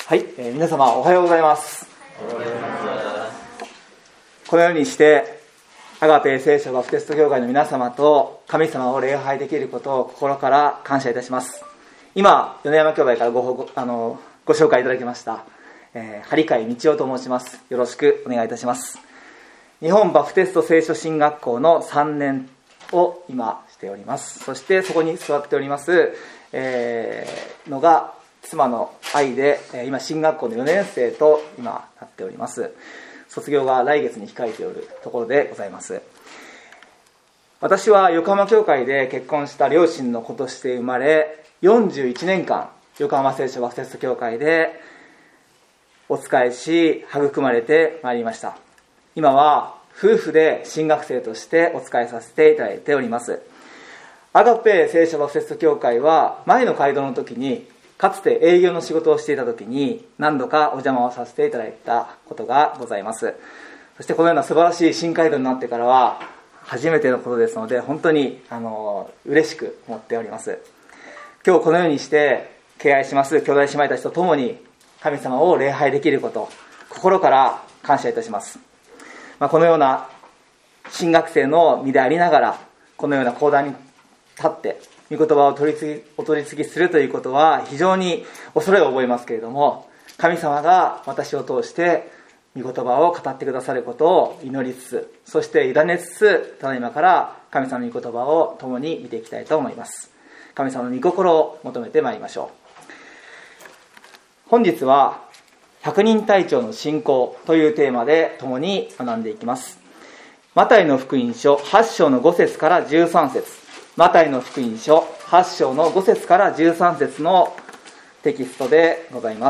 はい、皆様おはようございます。このようにしてアガペ聖書バプテスト教会の皆様と神様を礼拝できることを心から感謝いたします。今米山兄弟からご紹介いただきました、張海道夫と申します。よろしくお願いいたします。日本バプテスト聖書神学校の3年を今しております。そしてそこに座っております、のが妻の愛で、今進学校の4年生と今なっております。卒業が来月に控えておるところでございます。私は横浜教会で結婚した両親の子として生まれ、41年間横浜聖書バプテスト教会でお仕えし育まれてまいりました。今は夫婦で神学生としてお仕えさせていただいております。アガペ聖書バプテスト教会は前の街道の時にかつて営業の仕事をしていた時に何度かお邪魔をさせていただいたことがございます。そしてこのような素晴らしい新街道になってからは初めてのことですので、本当に嬉しく思っております。今日このようにして敬愛します兄弟姉妹たちと共に神様を礼拝できること、心から感謝いたします。このような神学生の身でありながらこのような講談に立って御言葉をお取り次ぎするということは非常に恐れを覚えますけれども、神様が私を通して御言葉を語ってくださることを祈りつつ、そして委ねつつ、ただいまから神様の御言葉を共に見ていきたいと思います。神様の御心を求めてまいりましょう。本日は百人隊長の信仰というテーマで共に学んでいきます。マタイの福音書8章の5節から13節、マタイの福音書8章の5節から13節のテキストでございます。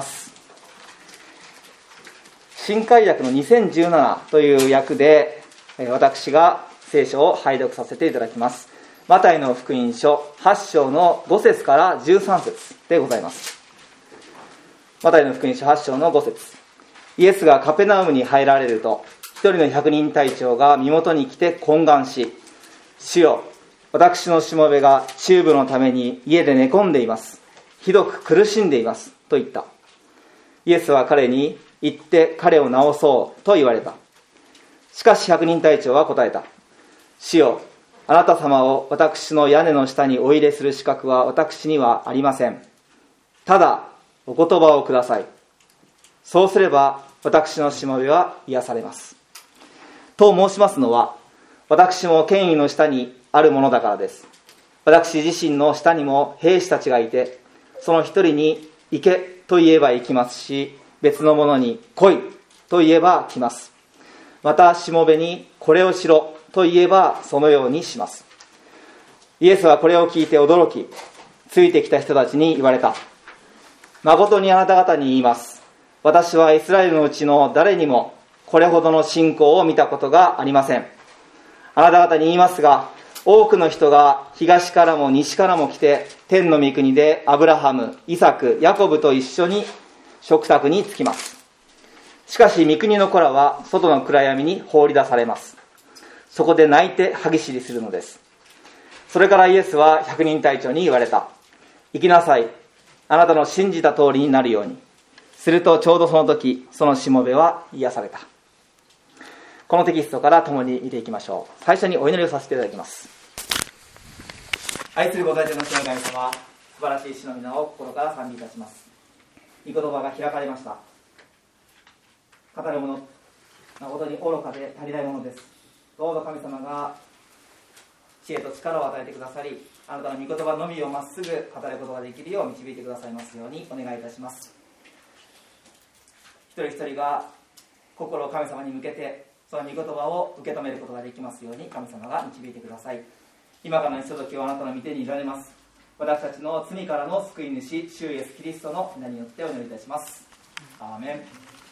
新海訳の2017という訳で私が聖書を拝読させていただきます。マタイの福音書8章の5節から13節でございます。マタイの福音書8章の5節、イエスがカペナウムに入られると、一人の百人隊長が身元に来て懇願し、主よ、私のしもべが中部のために家で寝込んでいます。ひどく苦しんでいますと言った。イエスは彼に、行って彼を治そうと言われた。しかし百人隊長は答えた。主よ、あなた様を私の屋根の下にお入れする資格は私にはありません。ただお言葉をください。そうすれば私のしもべは癒されます。と申しますのは、私も権威の下にあるものだからです。私自身の下にも兵士たちがいて、その一人に行けと言えば行きますし、別の者に来いと言えば来ます。またしもべにこれをしろと言えばそのようにします。イエスはこれを聞いて驚き、ついてきた人たちに言われた。誠にあなた方に言います。私はイスラエルのうちの誰にもこれほどの信仰を見たことがありません。あなた方に言いますが、多くの人が東からも西からも来て、天の御国でアブラハム、イサク、ヤコブと一緒に食卓に着きます。しかし御国の子らは外の暗闇に放り出されます。そこで泣いて歯ぎしりするのです。それからイエスは百人隊長に言われた。行きなさい。あなたの信じた通りになるように。するとちょうどその時、そのしもべは癒された。このテキストから共に見ていきましょう。最初にお祈りをさせていただきます。愛するご在天の主の神様、素晴らしい主の皆を心から賛美いたします。御言葉が開かれました。語るもの誠に愚かで足りないものです。どうぞ神様が知恵と力を与えてくださり、あなたの御言葉のみをまっすぐ語ることができるよう導いてくださいますようにお願いいたします。一人一人が心を神様に向けてその御言葉を受け止めることができますように神様が導いてください。今からのひとときをあなたの御手に委ねます。私たちの罪からの救い主、主イエスキリストの皆によってお祈りいたします。アーメン。はい、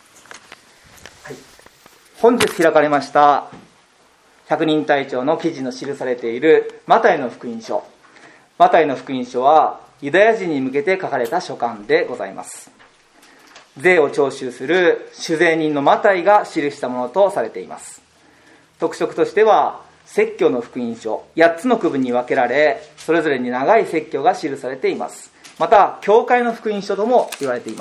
本日開かれました百人隊長の記事の記されているマタイの福音書。マタイの福音書はユダヤ人に向けて書かれた書簡でございます。税を徴収する主税人のマタイが記したものとされています。特色としては説教の福音書8つの区分に分けられ、それぞれに長い説教が記されています。また教会の福音書とも言われています。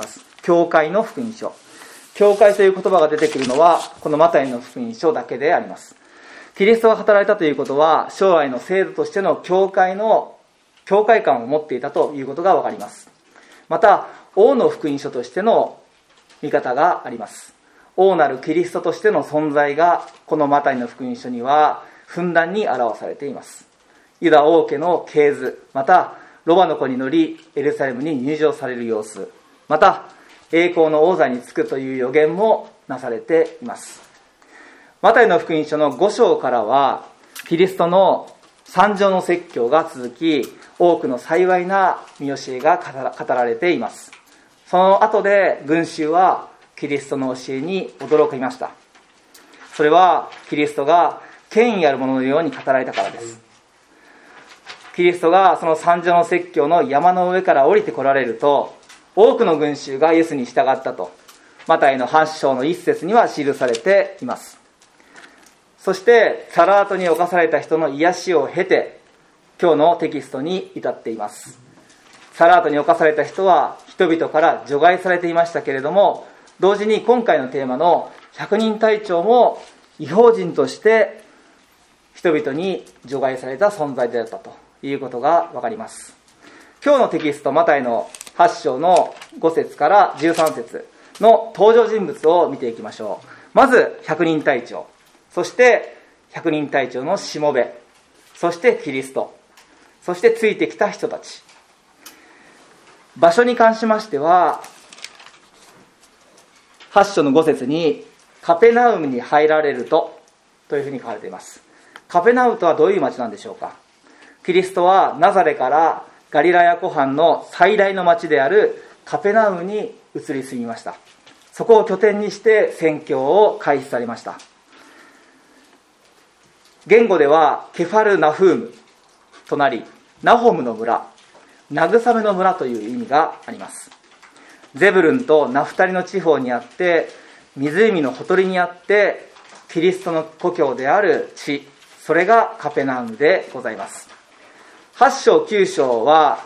教会の福音書。教会という言葉が出てくるのはこのマタイの福音書だけであります。キリストが働いたということは、将来の制度としての教会観を持っていたということがわかります。また、王の福音書としての見方があります。王なるキリストとしての存在がこのマタイの福音書にはふんだんに表されています。ユダ王家の系図、またロバの子に乗りエルサレムに入場される様子、また栄光の王座につくという予言もなされています。マタイの福音書の5章からはキリストの三条の説教が続き、多くの幸いな見教えが語られています。その後で群衆はキリストの教えに驚きました。それはキリストが権威あるもののように語られたからです。キリストがその三条の説教の山の上から降りてこられると、多くの群衆がイエスに従ったとマタイの8章の1節には記されています。そしてサラートに侵された人の癒しを経て、今日のテキストに至っています。サラートに侵された人は人々から除外されていましたけれども、同時に今回のテーマの百人隊長も異邦人として人々に除外された存在であったということがわかります。今日のテキストマタイの8章の5節から13節の登場人物を見ていきましょう。まず百人隊長、そして百人隊長のしもべ、そしてキリスト、そしてついてきた人たち。場所に関しましては8章の5節にカペナウムに入られるというふうに書かれています。カペナウムとはどういう町なんでしょうか。キリストはナザレからガリラヤ湖畔の最大の町であるカペナウムに移り住みました。そこを拠点にして宣教を開始されました。言語ではケファルナフームとなり、ナホムの村、慰めの村という意味があります。ゼブルンとナフタリの地方にあって、湖のほとりにあって、キリストの故郷である地、それがカペナウムでございます。8章9章は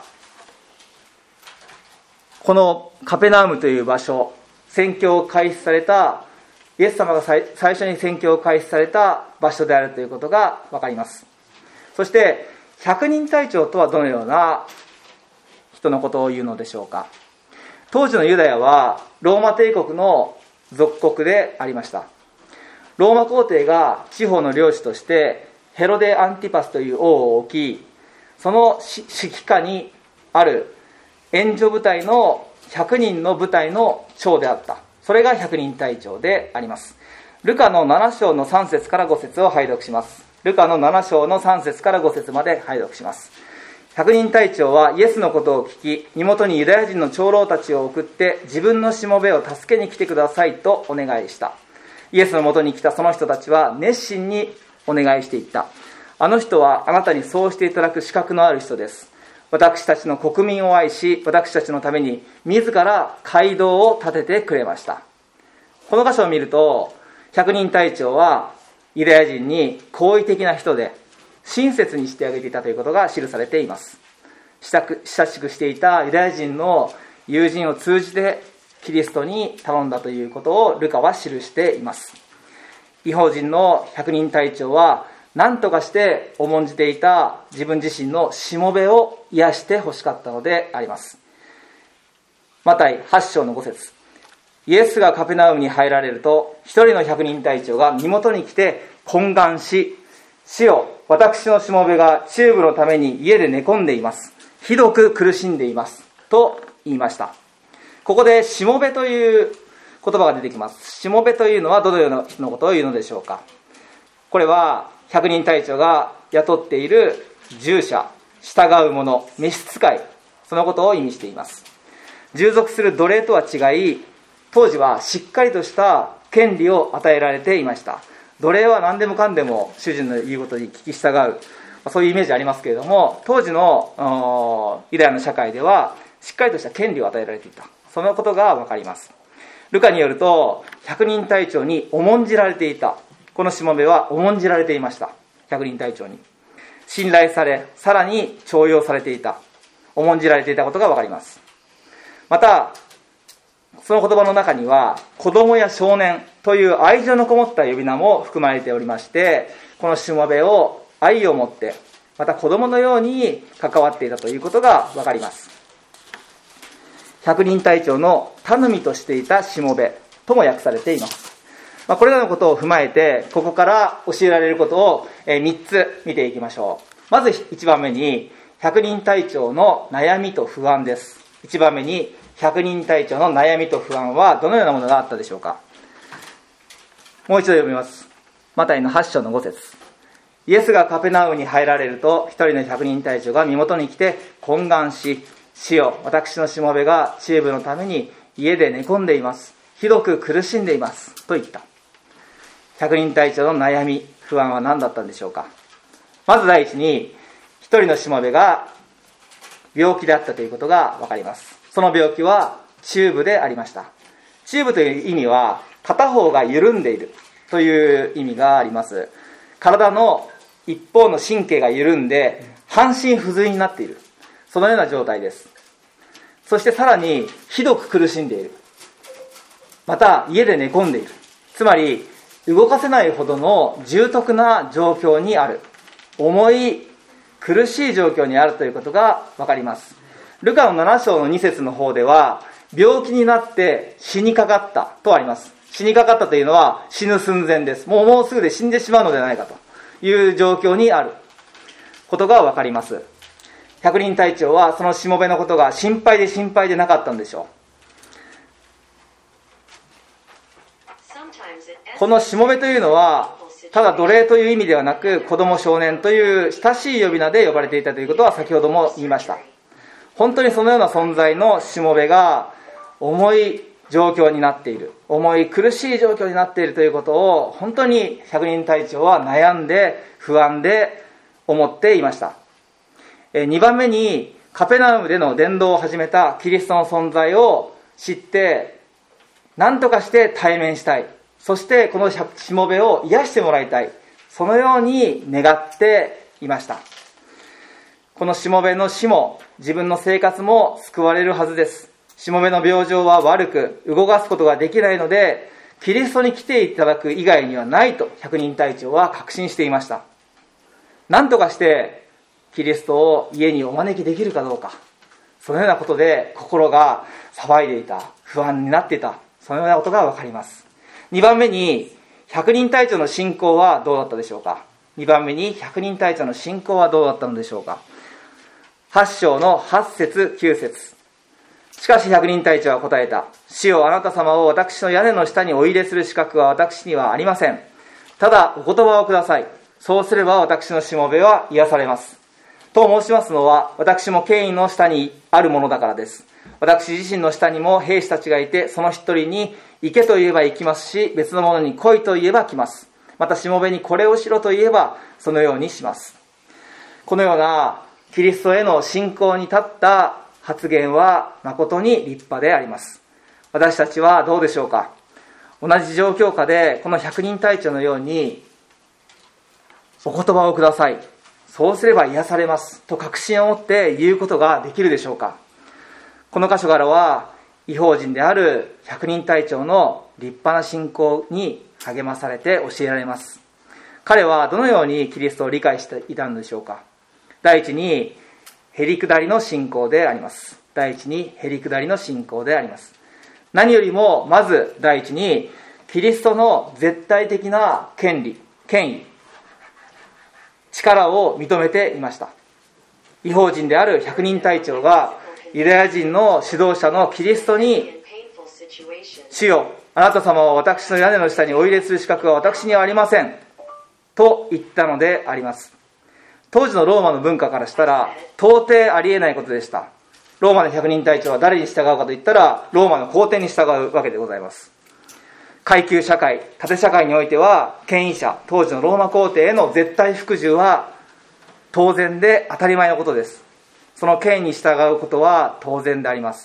このカペナウムという場所、宣教を開始されたイエス様が最初に宣教を開始された場所であるということが分かります。そして百人隊長とはどのような人のことを言うのでしょうか。当時のユダヤはローマ帝国の属国でありました。ローマ皇帝が地方の領主としてヘロデ・アンティパスという王を置き、その指揮下にある援助部隊の100人の部隊の長であった。それが百人隊長であります。ルカの7章の3節から5節を拝読します。ルカの7章の3節から5節まで拝読します。百人隊長はイエスのことを聞き、身元にユダヤ人の長老たちを送って自分のしもべを助けに来てくださいとお願いした。イエスのもとに来たその人たちは熱心にお願いしていった。あの人はあなたにそうしていただく資格のある人です。私たちの国民を愛し、私たちのために自ら街道を建ててくれました。この箇所を見ると、百人隊長はユダヤ人に好意的な人で親切にしてあげていたということが記されています。親しくしていたユダヤ人の友人を通じてキリストに頼んだということをルカは記しています。異邦人の百人隊長は何とかして重んじていた自分自身のしもべを癒してほしかったのであります。マタイ8章の5節、イエスがカペナウムに入られると、一人の百人隊長が身元に来て懇願し、主よ、私のしもべが中部のために家で寝込んでいます。ひどく苦しんでいます。と言いました。ここでしもべという言葉が出てきます。しもべというのはどのような人のことを言うのでしょうか。これは百人隊長が雇っている従者、従う者、召使い、そのことを意味しています。従属する奴隷とは違い、当時はしっかりとした権利を与えられていました。奴隷は何でもかんでも主人の言うことに聞き従う、そういうイメージありますけれども、当時のユダヤの社会ではしっかりとした権利を与えられていた、そのことが分かります。ルカによると、百人隊長に重んじられていた。このしもべは重んじられていました。百人隊長に信頼され、さらに重用されていた、重んじられていたことが分かります。またその言葉の中には子供や少年という愛情のこもった呼び名も含まれておりまして、このしもべを愛を持ってまた子供のように関わっていたということが分かります。百人隊長の頼みとしていたしもべとも訳されています。これらのことを踏まえて、ここから教えられることを3つ見ていきましょう。まず1番目に、百人隊長の悩みと不安です。1番目に、百人隊長の悩みと不安はどのようなものがあったでしょうか。もう一度読みます。マタイの8章の5節。イエスがカペナウムに入られると、一人の百人隊長が身元に来て懇願し、主よ、私のしもべが治癒のために家で寝込んでいます。ひどく苦しんでいます。と言った。百人隊長の悩み、不安は何だったんでしょうか。まず第一に、一人のしもべが病気であったということが分かります。その病気は中部でありました。中部という意味は、片方が緩んでいるという意味があります。体の一方の神経が緩んで、半身不随になっている。そのような状態です。そしてさらに、ひどく苦しんでいる。また、家で寝込んでいる。つまり、動かせないほどの重篤な状況にある。重い、苦しい状況にあるということが分かります。ルカの7章の2節の方では、病気になって死にかかったとあります。死にかかったというのは死ぬ寸前です。もうすぐで死んでしまうのではないかという状況にあることが分かります。百人隊長はそのしもべのことが心配でなかったんでしょう。このしもべというのは、ただ奴隷という意味ではなく、子供少年という親しい呼び名で呼ばれていたということは先ほども言いました。本当にそのような存在のしもべが重い状況になっている、重い苦しい状況になっているということを、本当に百人隊長は悩んで不安で思っていました。2番目に、カペナウムでの伝道を始めたキリストの存在を知って、何とかして対面したい。そしてこのしもべを癒してもらいたい。そのように願っていました。このしもべの死も自分の生活も救われるはずです。しもべの病状は悪く動かすことができないので、キリストに来ていただく以外にはないと百人隊長は確信していました。何とかしてキリストを家にお招きできるかどうか、そのようなことで心が騒いでいた、不安になっていた、そのようなことがわかります。2番目に、百人隊長の信仰はどうだったでしょうか。2番目に、百人隊長の信仰はどうだったのでしょうか。8章の8節9節。しかし百人隊長は答えた。主よ、あなた様を私の屋根の下にお入れする資格は私にはありません。ただお言葉をください。そうすれば私のしもべは癒されます。と申しますのは、私も権威の下にあるものだからです。私自身の下にも兵士たちがいて、その一人に行けと言えば行きますし、別の者に来いと言えば来ます。またしもべにこれをしろと言えばそのようにします。このようなキリストへの信仰に立った発言は誠に立派であります。私たちはどうでしょうか。同じ状況下でこの百人隊長のように、お言葉をください、そうすれば癒されますと確信を持って言うことができるでしょうか。この箇所からは異邦人である百人隊長の立派な信仰に励まされて教えられます。彼はどのようにキリストを理解していたのでしょうか。第一にへりくだりの信仰であります。第一にへりくだりの信仰であります。何よりもまず第一にキリストの絶対的な権利、権威、力を認めていました。異邦人である百人隊長がユダヤ人の指導者のキリストに、主よ、あなた様は私の屋根の下にお入れする資格は私にはありませんと言ったのであります。当時のローマの文化からしたら到底ありえないことでした。ローマの百人隊長は誰に従うかといったらローマの皇帝に従うわけでございます。階級社会、縦社会においては権威者、当時のローマ皇帝への絶対服従は当然で当たり前のことです。その権威に従うことは当然であります。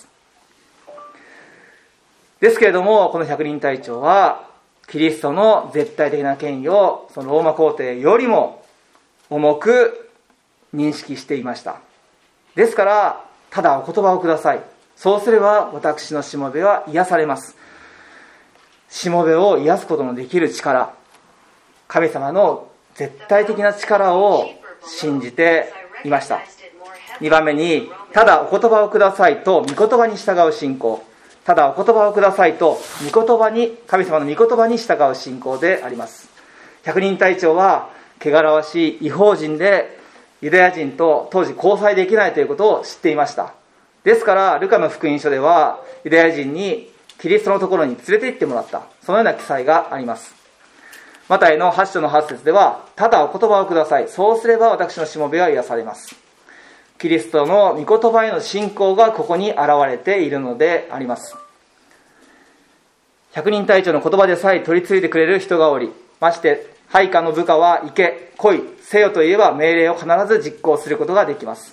ですけれども、この百人隊長はキリストの絶対的な権威をそのローマ皇帝よりも重く認識していました。ですから、ただお言葉をください、 そうすれば私のしもべは癒されます。しもべを癒すことのできる力、神様の絶対的な力を信じていました。2番目に、ただお言葉をくださいと御言葉に従う信仰。ただお言葉をくださいと御言葉に、神様の御言葉に従う信仰であります。百人隊長は汚らわしい異邦人で、ユダヤ人と当時交際できないということを知っていました。ですからルカの福音書ではユダヤ人にキリストのところに連れて行ってもらった、そのような記載があります。マタイの8章の8節では、ただお言葉をください、そうすれば私のしもべは癒されます。キリストの御言葉への信仰がここに現れているのであります。百人隊長の言葉でさえ取り継いでくれる人がおり、まして配下の部下は行け、来い、せよと言えば命令を必ず実行することができます。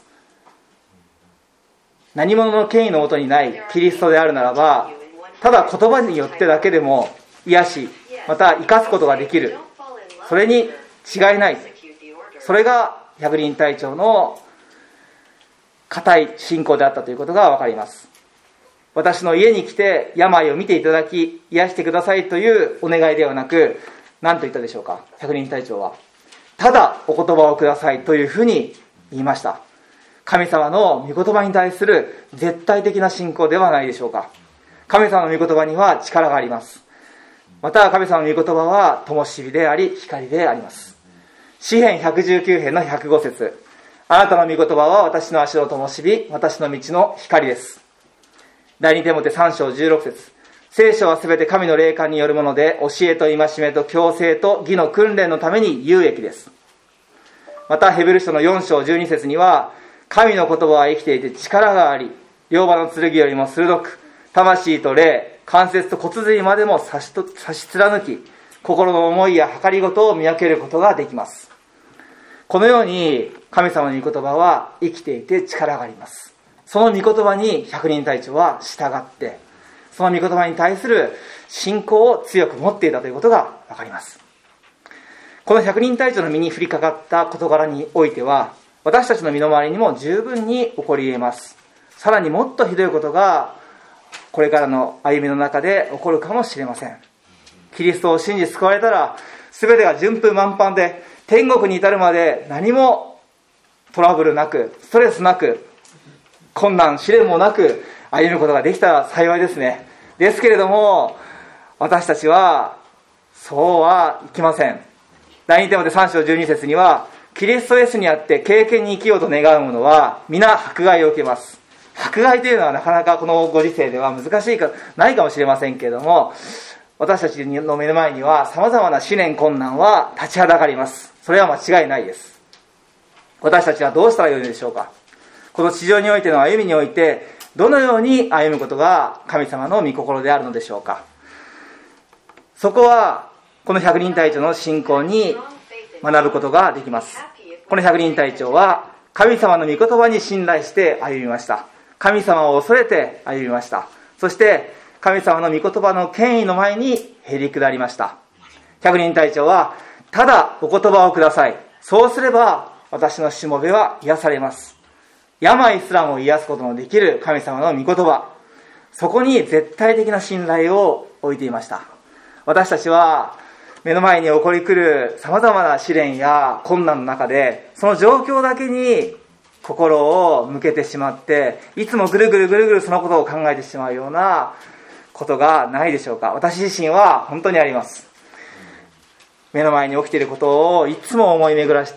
何者の権威のもとにないキリストであるならば、ただ言葉によってだけでも癒し、また生かすことができる、それに違いない。それが百人隊長の固い信仰であったということがわかります。私の家に来て病を見ていただき癒してくださいというお願いではなく、何と言ったでしょうか。百人隊長はただお言葉をくださいというふうに言いました。神様の御言葉に対する絶対的な信仰ではないでしょうか。神様の御言葉には力があります。また神様の御言葉は灯火であり光であります。詩編119編の105節、あなたの御言葉は私の足の灯火、私の道の光です。第2テモテ3章16節、聖書はすべて神の霊感によるもので、教えと戒めと矯正と義の訓練のために有益です。またヘブル書の4章12節には、神の言葉は生きていて力があり、両刃の剣よりも鋭く、魂と霊、関節と骨髄までも差し貫き、心の思いや計りごとを見分けることができます。このように神様の御言葉は生きていて力があります。その御言葉に百人隊長は従って、その御言葉に対する信仰を強く持っていたということがわかります。この百人隊長の身に降りかかった事柄においては、私たちの身の回りにも十分に起こり得ます。さらにもっとひどいことがこれからの歩みの中で起こるかもしれません。キリストを信じ救われたら、全てが順風満帆で天国に至るまで何もトラブルなく、ストレスなく、困難試練もなく歩むことができたら幸いですね。ですけれども、私たちはそうはいきません。第2テモテ3章12節には、キリストイエスにあって敬虔に生きようと願う者は皆迫害を受けます。迫害というのはなかなかこのご時世では難しいかないかもしれませんけれども、私たちの目の前には様々な試練困難は立ちはだかります。それは間違いないです。私たちはどうしたらよいのでしょうか。この地上においての歩みにおいて、どのように歩むことが神様の御心であるのでしょうか。そこはこの百人隊長の信仰に学ぶことができます。この百人隊長は神様の御言葉に信頼して歩みました。神様を恐れて歩みました。そして神様の御言葉の権威の前にへり下りました。百人隊長は、ただお言葉をください、そうすれば私のしもべは癒されます。病すらも癒すことのできる神様の御言葉、そこに絶対的な信頼を置いていました。私たちは目の前に起こり来る様々な試練や困難の中で、その状況だけに心を向けてしまって、いつもぐるぐるそのことを考えてしまうようなことがないでしょうか。私自身は本当にあります。目の前に起きていることをいつも思い巡らして、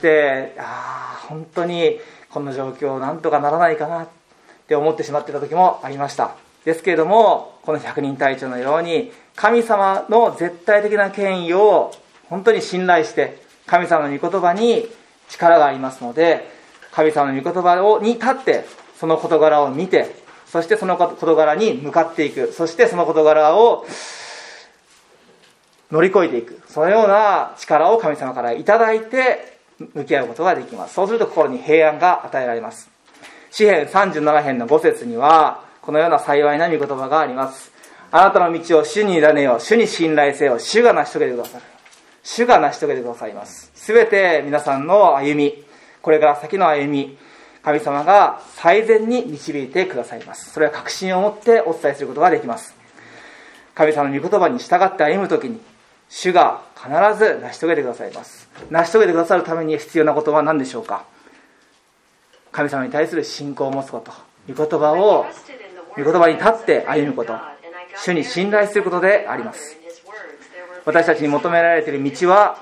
本当にこの状況なんとかならないかなって思ってしまっていた時もありました。ですけれども、この百人隊長のように神様の絶対的な権威を本当に信頼して、神様の御言葉に力がありますので、神様の御言葉に立ってその事柄を見て、そしてその事柄に向かっていく、そしてその事柄を乗り越えていく、そのような力を神様からいただいて向き合うことができます。そうすると心に平安が与えられます。詩編37編の5節にはこのような幸いな御言葉があります。あなたの道を主に委ねよ、主に信頼せよ、主が成し遂げてくださる。主が成し遂げてくださいます。すべて皆さんの歩み、これから先の歩み、 神様が最善に導いてくださいます。それは確信を持ってお伝えすることができます。神様の御言葉に従って歩むときに、主が必ず成し遂げてくださいます。成し遂げてくださるために必要なことは何でしょうか。神様に対する信仰を持つこと、御言葉に立って歩むこと、主に信頼することであります。私たちに求められている道は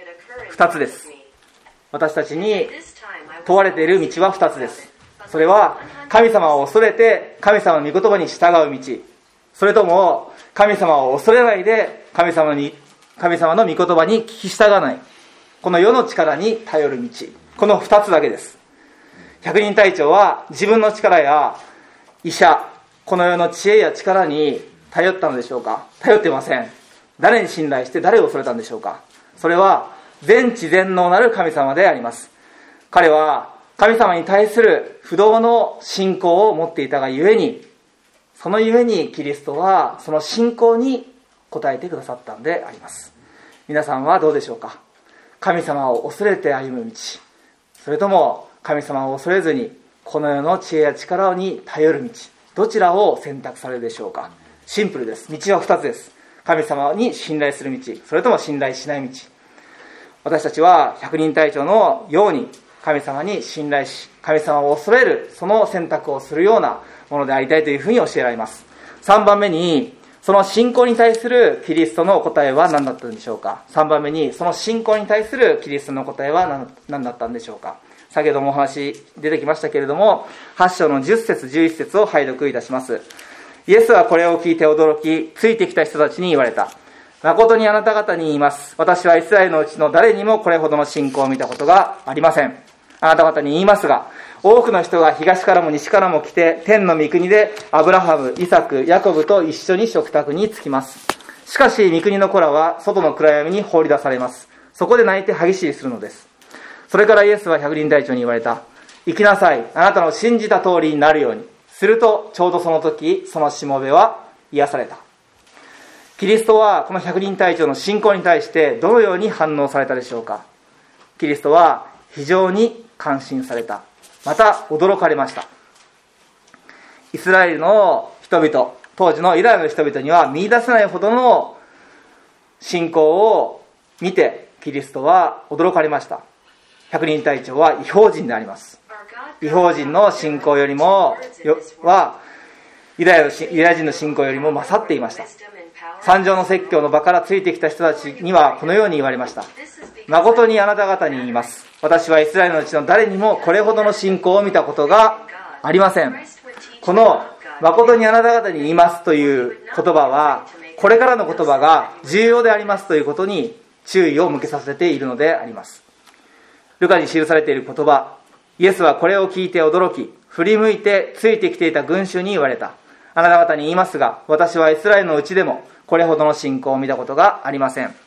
2つです。私たちに問われている道は2つです。それは神様を恐れて神様の御言葉に従う道、それとも神様を恐れないで神様の御言葉に聞き従わない、この世の力に頼る道、この2つだけです。百人隊長は自分の力や医者、この世の知恵や力に頼ったのでしょうか。頼ってません。誰に信頼して誰を恐れたんでしょうか。それは全知全能なる神様であります。彼は神様に対する不動の信仰を持っていたがゆえに、そのゆえにキリストはその信仰に応えてくださったのであります。皆さんはどうでしょうか。神様を恐れて歩む道、それとも神様を恐れずにこの世の知恵や力に頼る道、どちらを選択されるでしょうか。シンプルです。道は2つです。神様に信頼する道、それとも信頼しない道。私たちは百人隊長のように神様に信頼し、神様を恐れる、その選択をするようなものでありたいというふうに教えられます。3番目に、その信仰に対するキリストの答えは何だったんでしょうか。3番目に、その信仰に対するキリストの答えは何だったんでしょうか。先ほどもお話出てきましたけれども、8章の10節11節を拝読いたします。イエスはこれを聞いて驚き、ついてきた人たちに言われた。誠にあなた方に言います。私はイスラエルのうちの誰にもこれほどの信仰を見たことがありません。あなた方に言いますが、多くの人が東からも西からも来て、天の御国でアブラハム、イサク、ヤコブと一緒に食卓に着きます。しかし御国の子らは外の暗闇に放り出されます。そこで泣いて歯ぎしりするのです。それからイエスは百人隊長に言われた。行きなさい。あなたの信じた通りになるように。するとちょうどその時、そのしもべは癒された。キリストはこの百人隊長の信仰に対してどのように反応されたでしょうか。キリストは非常に感心された。また驚かれました。イスラエルの人々、当時のイスラエルの人々には見出せないほどの信仰を見て、キリストは驚かれました。百人隊長は異邦人であります。異邦人の信仰よりもはユダヤ人の信仰よりも勝っていました。三条の説教の場からついてきた人たちにはこのように言われました。誠にあなた方に言います。私はイスラエルのうちの誰にもこれほどの信仰を見たことがありません。この誠にあなた方に言いますという言葉は、これからの言葉が重要でありますということに注意を向けさせているのであります。ルカに記されている言葉、イエスはこれを聞いて驚き、振り向いてついてきていた群衆に言われた。あなた方に言いますが、私はイスラエルのうちでもこれほどの信仰を見たことがありません。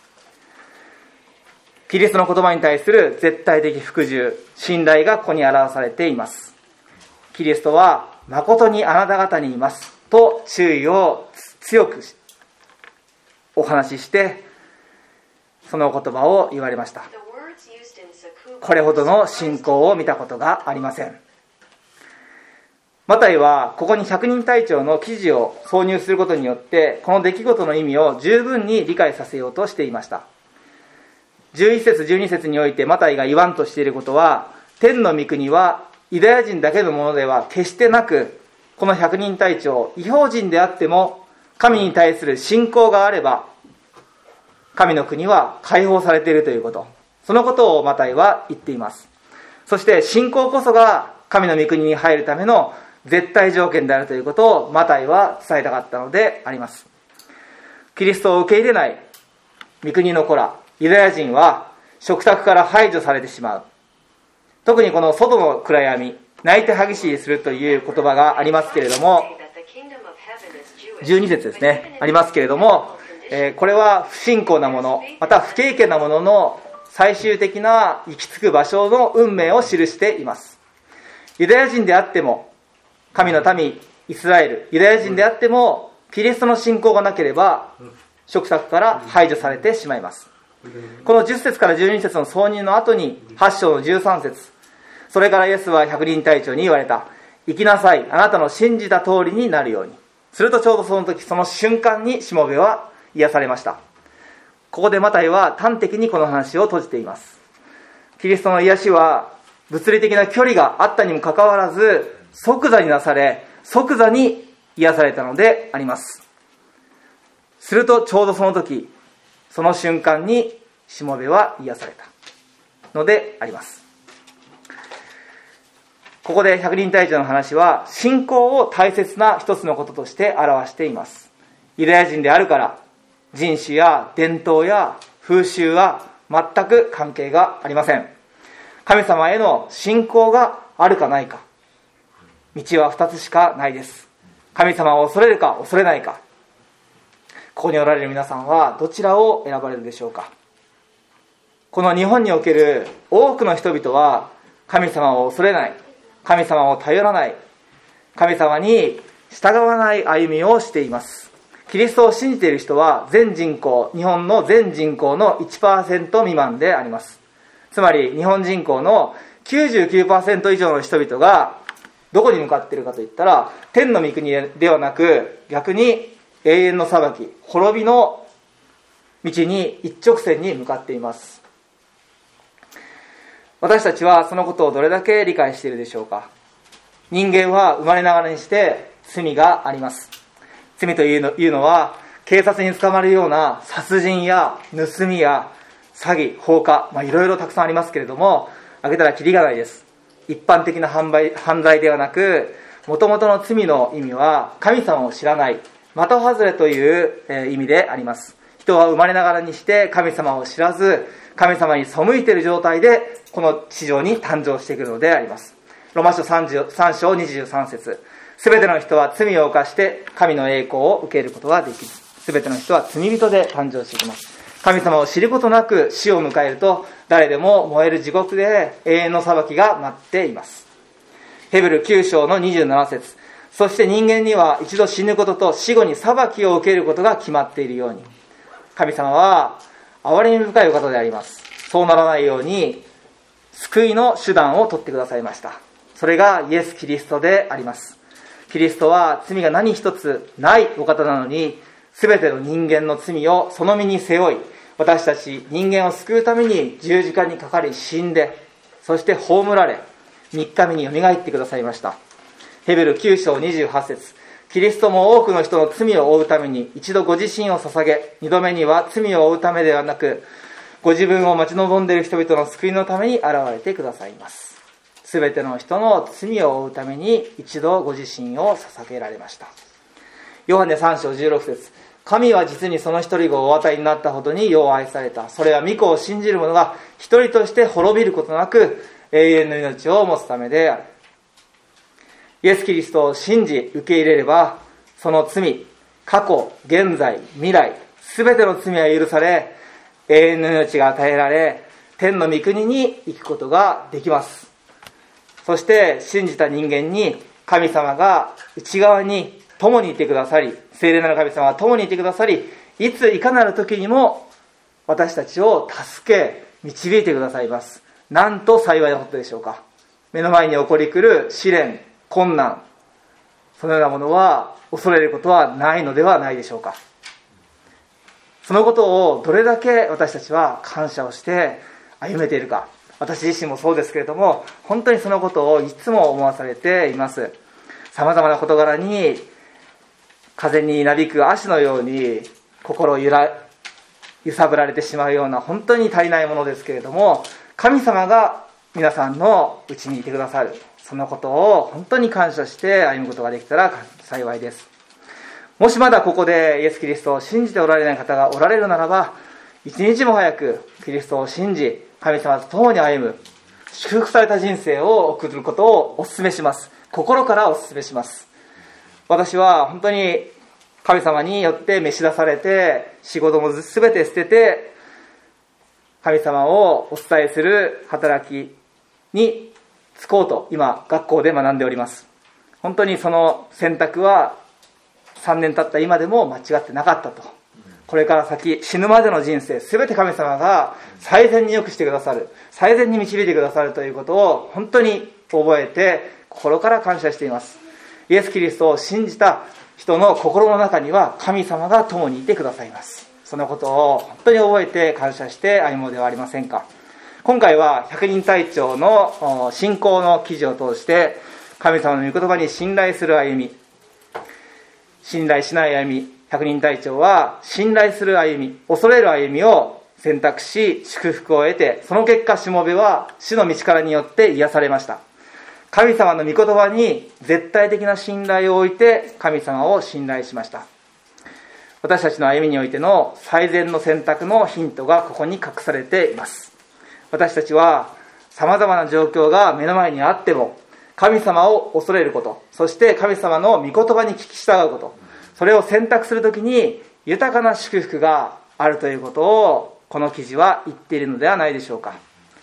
キリストの言葉に対する絶対的服従、信頼がここに表されています。キリストは誠にあなた方に言いますと注意を強くお話しして、その言葉を言われました。これほどの信仰を見たことがありません。マタイはここに百人隊長の記事を挿入することによって、この出来事の意味を十分に理解させようとしていました。11節12節においてマタイが言わんとしていることは、天の御国はユダヤ人だけのものでは決してなく、この百人隊長、異邦人であっても神に対する信仰があれば神の国は解放されているということ、そのことをマタイは言っています。そして信仰こそが神の御国に入るための絶対条件であるということをマタイは伝えたかったのであります。キリストを受け入れない御国の子らユダヤ人は食卓から排除されてしまう。特にこの外の暗闇、泣いて歯ぎしりするという言葉がありますけれども、12節ですね、ありますけれども、これは不信仰なもの、また不経験なものの最終的な行き着く場所の運命を記しています。ユダヤ人であっても、神の民イスラエル、ユダヤ人であってもキリストの信仰がなければ食卓から排除されてしまいます。この10節から12節の挿入の後に8章の13節、 それからイエスは百人隊長に言われた。行きなさい、あなたの信じた通りになるように。するとちょうどその時、その瞬間にしもべは癒されました。ここでマタイは端的にこの話を閉じています。キリストの癒しは物理的な距離があったにもかかわらず、即座になされ、即座に癒されたのであります。するとちょうどその時、その瞬間にしもべは癒されたのであります。ここで百人隊長の話は、信仰を大切な一つのこととして表しています。ユダヤ人であるから、人種や伝統や風習は全く関係がありません。神様への信仰があるかないか、道は二つしかないです。神様を恐れるか恐れないか。ここにおられる皆さんはどちらを選ばれるでしょうか。この日本における多くの人々は、神様を恐れない、神様を頼らない、神様に従わない歩みをしています。キリストを信じている人は全人口、日本の全人口の 1% 未満であります。つまり日本人口の 99% 以上の人々がどこに向かっているかといったら、天の御国ではなく、逆に永遠の裁き、滅びの道に一直線に向かっています。私たちはそのことをどれだけ理解しているでしょうか。人間は生まれながらにして罪があります。罪というのは、警察に捕まるような殺人や盗みや詐欺、放火、いろいろたくさんありますけれども、挙げたらキリがないです。一般的な犯罪ではなく、もともとの罪の意味は神様を知らない、的外れという意味であります。人は生まれながらにして神様を知らず、神様に背いている状態でこの地上に誕生してくるのであります。ロマ書3章23節、すべての人は罪を犯して神の栄光を受けることができず、すべての人は罪人で誕生してきます。神様を知ることなく死を迎えると、誰でも燃える地獄で永遠の裁きが待っています。ヘブル9章の27節、そして人間には一度死ぬことと死後に裁きを受けることが決まっているように、神様は憐れみ深いお方であります。そうならないように救いの手段を取ってくださいました。それがイエス・キリストであります。キリストは罪が何一つないお方なのに、すべての人間の罪をその身に背負い、私たち人間を救うために十字架にかかり死んで、そして葬られ、3日目によみがえってくださいました。ヘブル9章28節、キリストも多くの人の罪を負うために一度ご自身を捧げ、2度目には罪を負うためではなく、ご自分を待ち望んでいる人々の救いのために現れてくださいます。すべての人の罪を負うために一度ご自身を捧げられました。ヨハネ3章16節、神は実にその一人子をお与えになったほどによう愛された。それは御子を信じる者が一人として滅びることなく永遠の命を持つためである。イエス・キリストを信じ受け入れれば、その罪、過去、現在、未来、すべての罪は許され、永遠の命が与えられ、天の御国に行くことができます。そして信じた人間に神様が内側に共にいてくださり、聖霊なる神様が共にいてくださり、いついかなる時にも私たちを助け導いてくださいます。なんと幸いなことでしょうか。目の前に起こり来る試練、困難、そのようなものは恐れることはないのではないでしょうか。そのことをどれだけ私たちは感謝をして歩めているか。私自身もそうですけれども、本当にそのことをいつも思わされています。さまざまな事柄に風になびく足のように心を揺さぶられてしまうような、本当に足りないものですけれども、神様が皆さんのうちにいてくださる、そのことを本当に感謝して歩むことができたら幸いです。もしまだここでイエス・キリストを信じておられない方がおられるならば、一日も早くキリストを信じ、神様と共に歩む祝福された人生を送ることをお勧めします。心からお勧めします。私は本当に神様によって召し出されて、仕事も全て捨てて神様をお伝えする働きに就こうと今学校で学んでおります。本当にその選択は3年経った今でも間違ってなかったとこれから先、死ぬまでの人生、すべて神様が最善に良くしてくださる、最善に導いてくださるということを本当に覚えて、心から感謝しています。イエス・キリストを信じた人の心の中には神様が共にいてくださいます。そのことを本当に覚えて感謝して歩もうではありませんか。今回は百人隊長の信仰の記事を通して、神様の御言葉に信頼する歩み、信頼しない歩み、百人隊長は信頼する歩み、恐れる歩みを選択し、祝福を得て、その結果しもべは主の道からによって癒されました。神様の御言葉に絶対的な信頼を置いて神様を信頼しました。私たちの歩みにおいての最善の選択のヒントがここに隠されています。私たちは様々な状況が目の前にあっても、神様を恐れること、そして神様の御言葉に聞き従うこと、それを選択するときに豊かな祝福があるということをこの記事は言っているのではないでしょうか。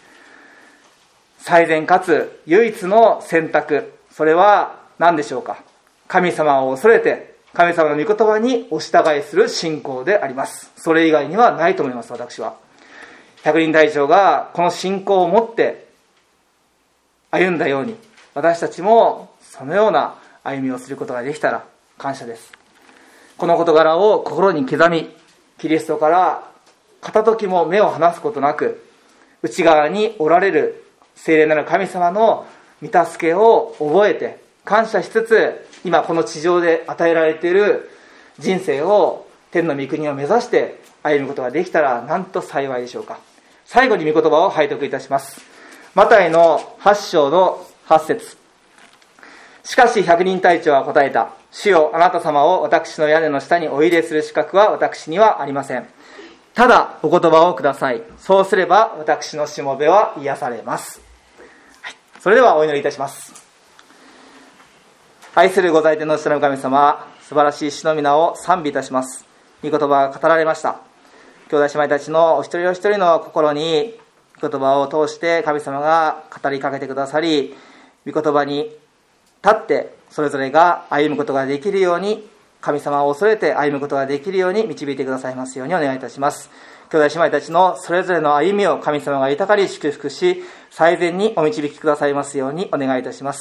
最善かつ唯一の選択、それは何でしょうか。神様を恐れて神様の御言葉にお従いする信仰であります。それ以外にはないと思います。私は百人隊長がこの信仰を持って歩んだように、私たちもそのような歩みをすることができたら感謝です。この事柄を心に刻み、キリストから片時も目を離すことなく、内側におられる聖霊なる神様の御助けを覚えて感謝しつつ、今この地上で与えられている人生を天の御国を目指して歩むことができたらなんと幸いでしょうか。最後に御言葉を拝読いたします。マタイの8章の8節。しかし百人隊長は答えた。主よ、あなた様を私の屋根の下にお入れする資格は私にはありません。ただお言葉をください。そうすれば私のしもべは癒されます。はい、それではお祈りいたします。愛するご在天の下の神様、素晴らしい主の皆を賛美いたします。御言葉が語られました。兄弟姉妹たちのお一人お一人の心に御言葉を通して神様が語りかけてくださり、御言葉に立ってそれぞれが歩むことができるように、神様を恐れて歩むことができるように導いてくださいますようにお願いいたします。兄弟姉妹たちのそれぞれの歩みを神様が豊かに祝福し、最善にお導きくださいますようにお願いいたします。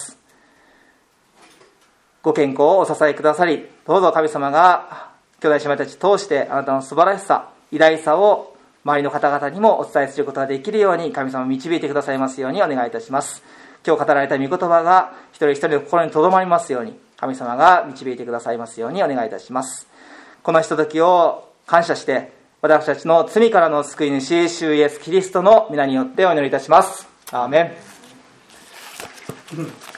ご健康をお支えくださり、どうぞ神様が兄弟姉妹たち通してあなたの素晴らしさ、偉大さを周りの方々にもお伝えすることができるように神様を導いてくださいますようにお願いいたします。今日語られた御言葉が一人一人の心に留まりますように、神様が導いてくださいますようにお願いいたします。このひとときを感謝して、私たちの罪からの救い主、主イエスキリストの皆によってお祈りいたします。アーメン。